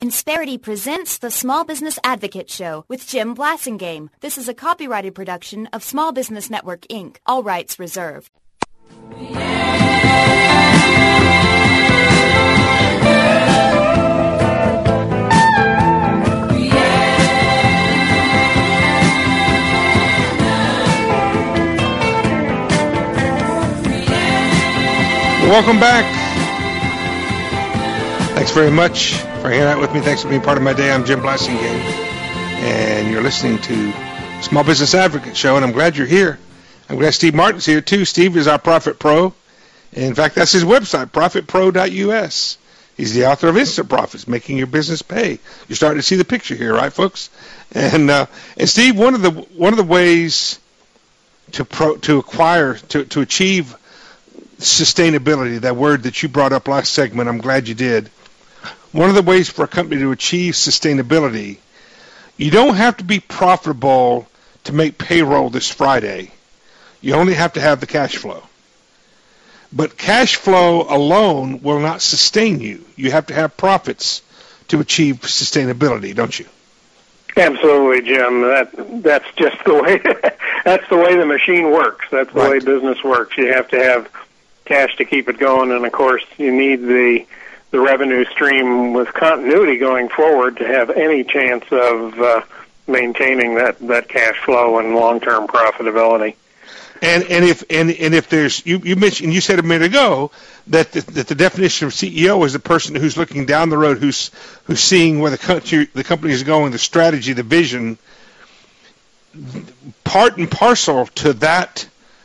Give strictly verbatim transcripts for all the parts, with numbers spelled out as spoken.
Insperity presents the Small Business Advocate Show with Jim Blasingame. This is a copyrighted production of Small Business Network, Incorporated. All rights reserved. Welcome back. Thanks very much for hanging out with me. Thanks for being part of my day. I'm Jim Blasingame, and you're listening to Small Business Advocate Show, and I'm glad you're here. I'm glad Steve Martin's here, too. Steve is our Profit Pro. In fact, that's his website, profit pro dot U S. He's the author of Instant Profits, Making Your Business Pay. You're starting to see the picture here, right, folks? And uh, and Steve, one of the one of the ways to pro, to acquire to to achieve sustainability, that word that you brought up last segment, I'm glad you did. One of the ways for a company to achieve sustainability, you don't have to be profitable to make payroll this Friday. You only have to have the cash flow. But cash flow alone will not sustain you. You have to have profits to achieve sustainability, don't you? Absolutely, Jim. That that's just the way that's the way the machine works. That's the right. way business works. You have to have cash to keep it going, and of course, you need the the revenue stream with continuity going forward to have any chance of uh, maintaining that, that cash flow and long-term profitability. And and if and, and if there's you, you mentioned you said a minute ago that the, that the definition of C E O is the person who's looking down the road, who's who's seeing where the country the company is going, the strategy, the vision. Part and parcel to that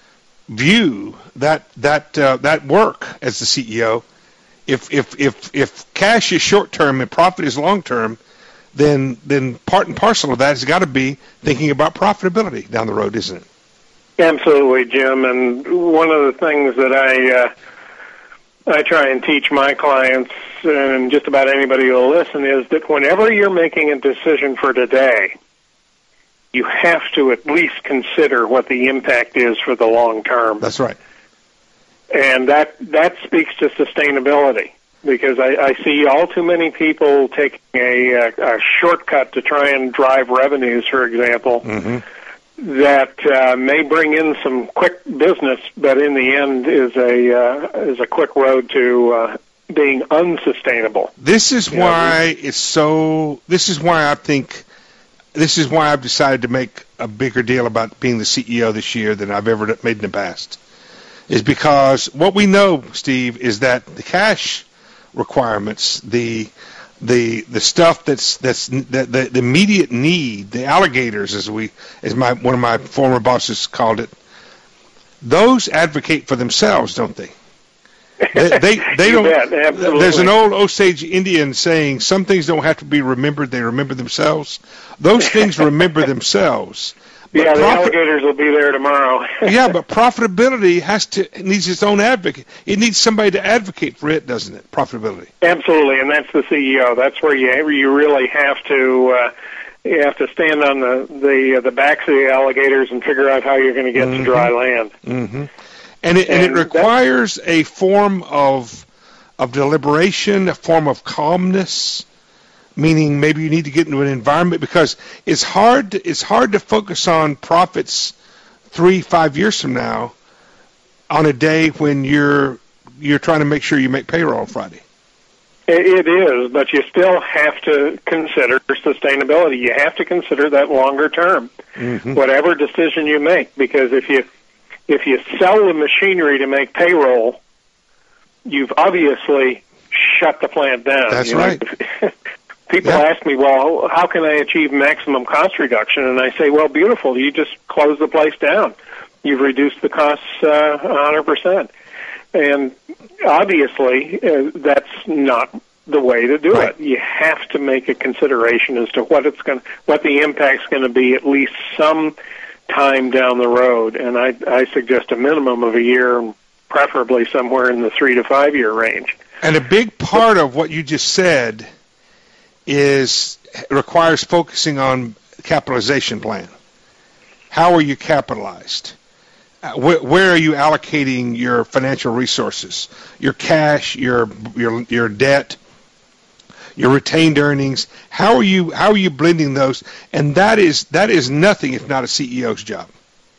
view, that that uh, that work as the C E O. If if if if cash is short term and profit is long term, then then part and parcel of that has got to be thinking about profitability down the road, isn't it? Absolutely, Jim. And one of the things that I uh, I try and teach my clients, and just about anybody who will listen, is that whenever you're making a decision for today, you have to at least consider what the impact is for the long term. That's right. And that that speaks to sustainability, because I, I see all too many people taking a, a, a shortcut to try and drive revenues, for example, mm-hmm. that uh, may bring in some quick business, but in the end is a uh, is a quick road to uh, being unsustainable. This is you why know, it's so. This is why I think. This is why I've decided to make a bigger deal about being the C E O this year than I've ever made in the past. Is because what we know, Steve, is that the cash requirements, the the the stuff that's that's the, the, the immediate need, the alligators, as we as my one of my former bosses called it, those advocate for themselves, don't they? They they, they don't. Bet, there's an old Osage Indian saying, "Some things don't have to be remembered; they remember themselves." Those things remember themselves. But yeah, the profit, alligators will be there tomorrow. Yeah, but profitability has to it needs its own advocate. It needs somebody to advocate for it, doesn't it? Profitability. Absolutely, and that's the C E O. That's where you you really have to uh, you have to stand on the the uh, the backs of the alligators and figure out how you're going to get mm-hmm. to dry land. Mm-hmm. And it and, and it requires a form of of deliberation, a form of calmness. Meaning maybe you need to get into an environment, because it's hard to, it's hard to focus on profits three, five years from now on a day when you're you're trying to make sure you make payroll on Friday. It is, but you still have to consider sustainability. You have to consider that longer term, mm-hmm. whatever decision you make, because if you if you sell the machinery to make payroll, you've obviously shut the plant down. That's you right. know? People yeah. ask me, well, how can I achieve maximum cost reduction? And I say, well, beautiful. You just close the place down. You've reduced the costs uh, one hundred percent. And obviously, uh, that's not the way to do right. it. You have to make a consideration as to what it's going, what the impact's going to be at least some time down the road. And I, I suggest a minimum of a year, preferably somewhere in the three to five year range. And a big part of what you just said is requires focusing on capitalization plan. How are you capitalized? Uh, wh- where are you allocating your financial resources? Your cash, your your your debt, your retained earnings. How are you how are you blending those? And that is that is nothing if not a C E O's job.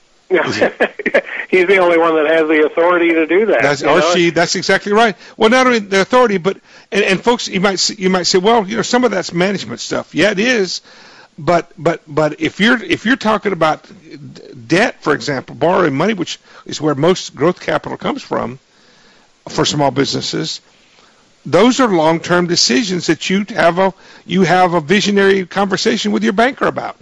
He's the only one that has the authority to do that. That's, or she. That's exactly right. Well, not only the authority, but and, and folks, you might you might say, well, you know, some of that's management stuff. Yeah, it is. But but but if you're if you're talking about debt, for example, borrowing money, which is where most growth capital comes from for small businesses, those are long-term decisions that you have a you have a visionary conversation with your banker about.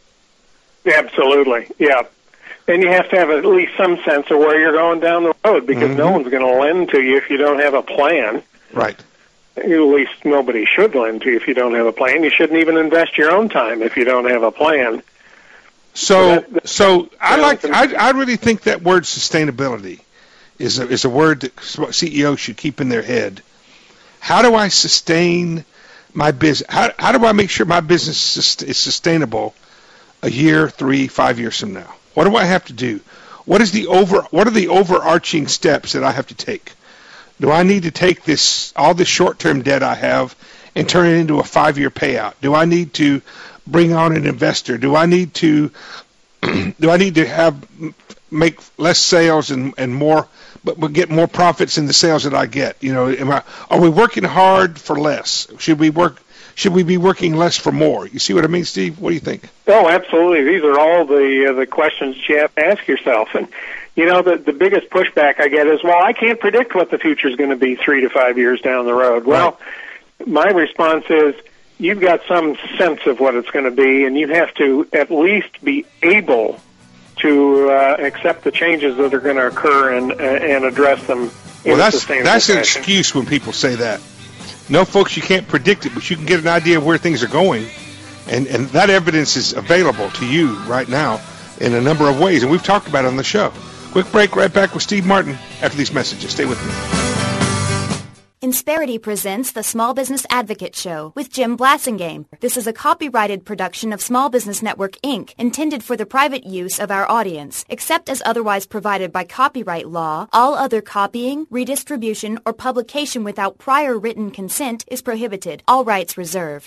Absolutely, yeah. And you have to have at least some sense of where you're going down the road, because mm-hmm. no one's going to lend to you if you don't have a plan. Right. At least nobody should lend to you if you don't have a plan. You shouldn't even invest your own time if you don't have a plan. So, so, that, that, so I like. I, I really think that word sustainability is a, is a word that C E Os should keep in their head. How do I sustain my business? How how do I make sure my business is sustainable a year, three, five years from now? What do I have to do? What is the over? What are the overarching steps that I have to take? Do I need to take this all this short-term debt I have and turn it into a five-year payout? Do I need to bring on an investor? Do I need to do I need to have make less sales and, and more, but, but get more profits in the sales that I get? You know, am I, are we working hard for less? Should we work? Should we be working less for more? You see what I mean, Steve? What do you think? Oh, absolutely. These are all the uh, the questions you have to ask yourself. And, you know, the, the biggest pushback I get is, well, I can't predict what the future is going to be three to five years down the road. Well, right. My response is you've got some sense of what it's going to be, and you have to at least be able to uh, accept the changes that are going to occur and, uh, and address them in well, that's, a sustainable that's fashion. An excuse when people say that. No, folks, you can't predict it, but you can get an idea of where things are going, and, and that evidence is available to you right now in a number of ways, and we've talked about it on the show. Quick break, right back with Steve Martin after these messages. Stay with me. Insperity presents the Small Business Advocate Show with Jim Blasingame. This is a copyrighted production of Small Business Network, Incorporated, intended for the private use of our audience. Except as otherwise provided by copyright law, all other copying, redistribution, or publication without prior written consent is prohibited. All rights reserved.